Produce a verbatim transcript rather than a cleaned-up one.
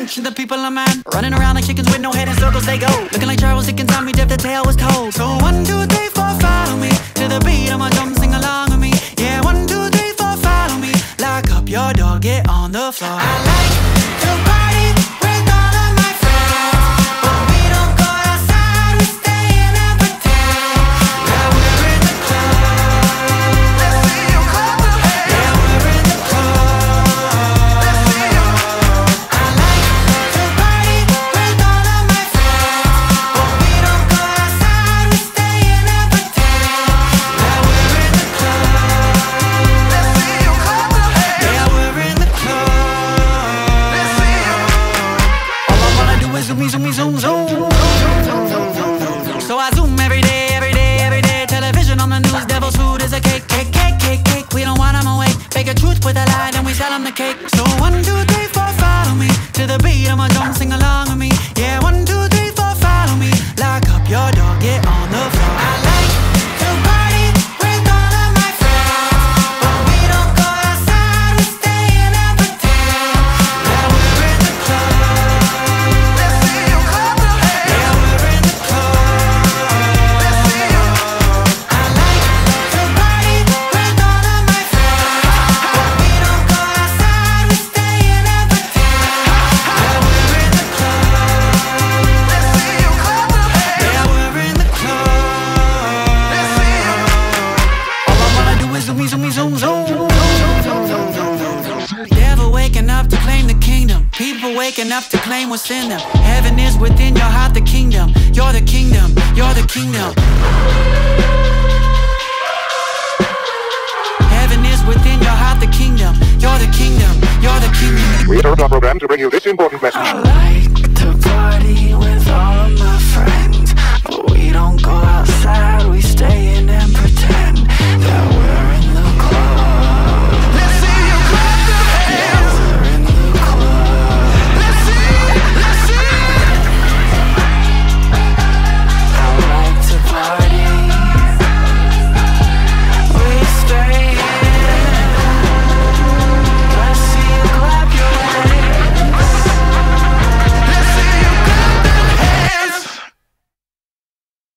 attention, the people are mad. Running around like chickens with no head, in circles they go. Looking like Charles Dickens on me, deaf the tale was told. So one, two, three, four, follow me. To the beat of my drum, sing along with me. Yeah, one, two, three, four, follow me. Lock up your door, get on the floor. I like to party with all of my friends, but we don't go outside, we stay in and pretend. Yeah, we're in the club. Let's see you clap your hands. Yeah, we're in the club. Let's see you. I like to party with all of my friends, but we don't go outside, we stay in and pretend. Yeah, we're in the club. Let's see you clap your hands. Yeah, we're in the club. Let's see you. All I wanna do is zoom, zoom, zoom, zoom. So I zoom every day, every day, every day. Television on the news, devil's food is a cake, cake, cake, cake, cake. We don't want 'em awake. Fake a truth with a lie, then we sell 'em the cake. So one, two, three, four, follow me. To the beat of my drum, sing along with me. Yeah, one, two, three, four, follow me. Lock up your door, get on the floor. I like to party with all of my friends, but we don't go outside, we stay in and pretend. Yeah, we're in the club. Let's see you clap your hands. Yeah, we're in the club. Let's see you. I like to party with all of my friends, but we don't go outside, we stay in and pretend. Yeah, we're in the club. Let's see you clap your hands. Yeah, we're in the club. Let's see you. All I wanna do is zoom, zoom, zoom, zoom. Devil waking up to claim the kingdom. People waking up to claim what's in them. Heaven is within your heart, the kingdom. You're the kingdom, you're the kingdom. Heaven is within your heart, the kingdom. You're the kingdom, you're the kingdom. We interrupt our program to bring you this important message. I like